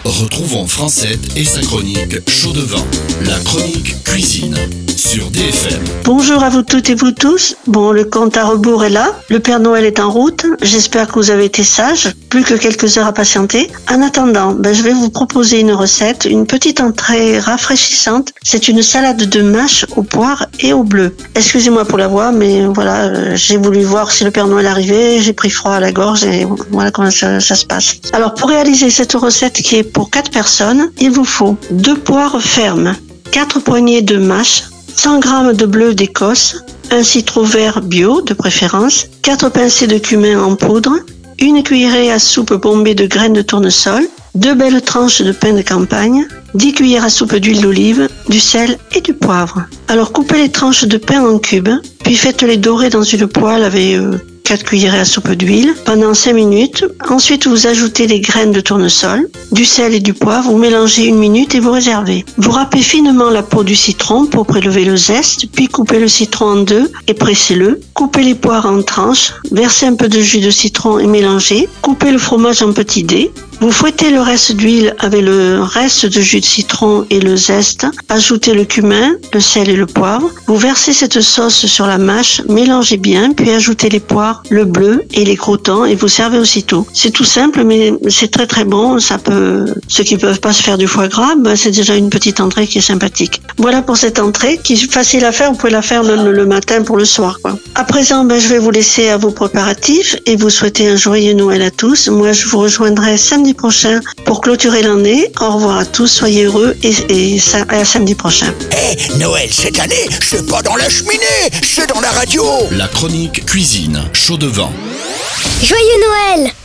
Retrouvons Francette et sa chronique Chaud de vin, la chronique cuisine sur DFM. Bonjour à vous toutes et vous tous. Bon, le compte à rebours est là. Le Père Noël est en route. J'espère que vous avez été sages. Plus que quelques heures à patienter. En attendant, je vais vous proposer une recette, une petite entrée rafraîchissante. C'est une salade de mâche aux poires et au bleu. Excusez-moi pour la voix, mais voilà, j'ai voulu voir si le Père Noël arrivait. J'ai pris froid à la gorge et voilà comment ça se passe. Alors, pour réaliser cette recette qui est pour 4 personnes, il vous faut 2 poires fermes, 4 poignées de mâche, 100 g de bleu d'Écosse, un citron vert bio de préférence, 4 pincées de cumin en poudre, une cuillerée à soupe bombée de graines de tournesol, 2 belles tranches de pain de campagne, 10 cuillères à soupe d'huile d'olive, du sel et du poivre. Alors coupez les tranches de pain en cubes, puis faites-les dorer dans une poêle avec 4 cuillerées à soupe d'huile pendant 5 minutes. Ensuite, vous ajoutez les graines de tournesol, du sel et du poivre. Vous mélangez 1 minute et vous réservez. Vous râpez finement la peau du citron pour prélever le zeste, puis coupez le citron en 2 et pressez-le. Coupez les poires en tranches, versez un peu de jus de citron et mélangez. Coupez le fromage en petits dés. Vous fouettez le reste d'huile avec le reste de jus de citron et le zeste. Ajoutez le cumin, le sel et le poivre. Vous versez cette sauce sur la mâche, mélangez bien, puis ajoutez les poires, le bleu et les croûtons et vous servez aussitôt. C'est tout simple, mais c'est très très bon. Ceux qui peuvent pas se faire du foie gras, c'est déjà une petite entrée qui est sympathique. Voilà pour cette entrée qui est facile à faire. Vous pouvez la faire même le matin pour le soir, quoi. À présent, je vais vous laisser à vos préparatifs et vous souhaiter un joyeux Noël à tous. Moi, je vous rejoindrai samedi prochain pour clôturer l'année. Au revoir à tous, soyez heureux et à samedi prochain. Noël cette année, c'est pas dans la cheminée, c'est dans la radio. La chronique cuisine Chaud de vin. Joyeux Noël!